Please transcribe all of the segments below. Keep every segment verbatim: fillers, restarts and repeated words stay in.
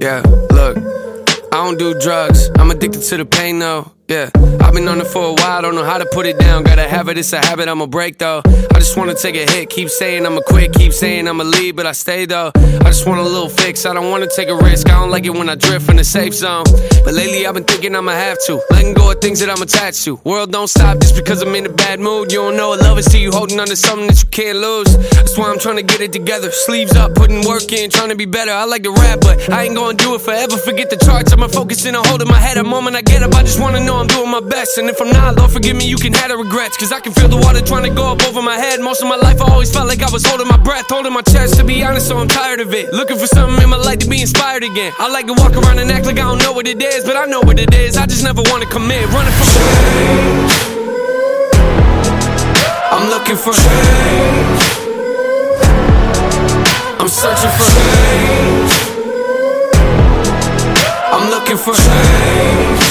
Yeah, look, I don't do drugs, I'm addicted to the pain though. Yeah, I've been on it for a while, don't know how to put it down. Gotta have it, it's a habit, I'ma break though. I just wanna take a hit, keep saying I'ma quit, keep saying I'ma leave, but I stay though. I just want a little fix, I don't wanna take a risk. I don't like it when I drift from the safe zone. But lately I've been thinking I'ma have to, letting go of things that I'm attached to. World don't stop just because I'm in a bad mood. You don't know what love is till you holding on to something that you can't lose. That's why I'm trying to get it together, sleeves up, putting work in, trying to be better. I like to rap, but I ain't gonna do it forever. Forget the charts, I'ma focus in on holding my head. A moment I get up, I just wanna know I'm doing my best. And if I'm not, Lord forgive me, you can have the regrets. Cause I can feel the water trying to go up over my head. Most of my life I always felt like I was holding my breath, holding my chest, to be honest, so I'm tired of it. Looking for something in my life to be inspired again. I like to walk around and act like I don't know what it is, but I know what it is, I just never wanna commit. Running from change, I'm looking for change, I'm searching for change, I'm looking for change.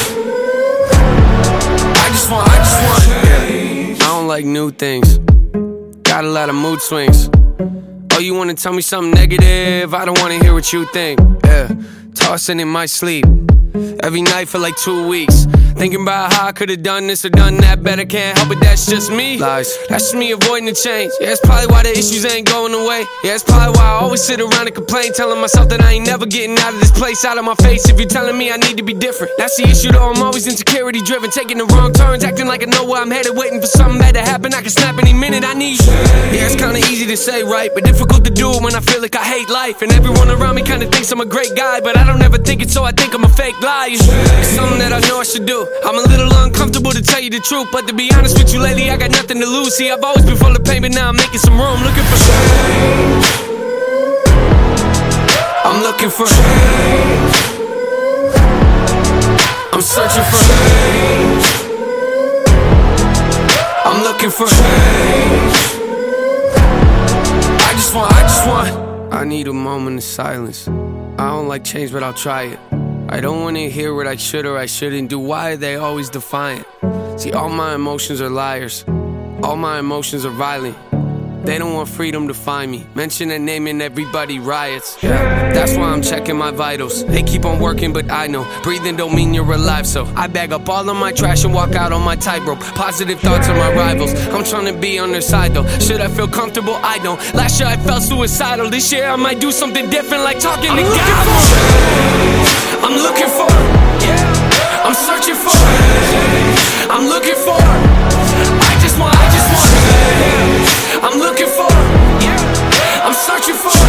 I just want, I just want change. I don't like new things, got a lot of mood swings. Oh, you wanna tell me something negative? I don't wanna hear what you think. Yeah, tossing in my sleep every night for like two weeks, thinking about how I could've done this or done that better. Can't help it, that's just me. Lies. That's just me avoiding the change. Yeah, that's probably why the issues ain't going away. Yeah, that's probably why I always sit around and complain, telling myself that I ain't never getting out of this place, out of my face. If you're telling me I need to be different, that's the issue though. I'm always insecurity driven, taking the wrong turns, acting like I know where I'm headed, waiting for something bad to happen. I can snap any minute I need. Yeah, it's kinda easy to say, right, but difficult to do when I feel like I hate life. And everyone around me kinda thinks I'm a great guy, but I don't ever think it, so I think I'm a fake liar. It's something that I know I should do. I'm a little uncomfortable to tell you the truth, but to be honest with you lately I got nothing to lose. See, I've always been full of pain, but now I'm making some room, looking for change. I'm looking for change, I'm searching for change, I'm looking for change. I just want, I just want I need a moment of silence. I don't like change, but I'll try it. I don't wanna hear what I should or I shouldn't do. Why are they always defiant? See, all my emotions are liars, all my emotions are violent. They don't want freedom to find me. Mention a name and everybody riots. Yeah, that's why I'm checking my vitals. They keep on working, but I know breathing don't mean you're alive. So I bag up all of my trash and walk out on my tightrope. Positive thoughts on my rivals, I'm trying to be on their side though. Should I feel comfortable? I don't. Last year I felt suicidal. This year I might do something different, like talking to God. I'm looking for, yeah, I'm searching for, I'm looking for, I just want, I just want, I'm looking for, yeah, I'm searching for.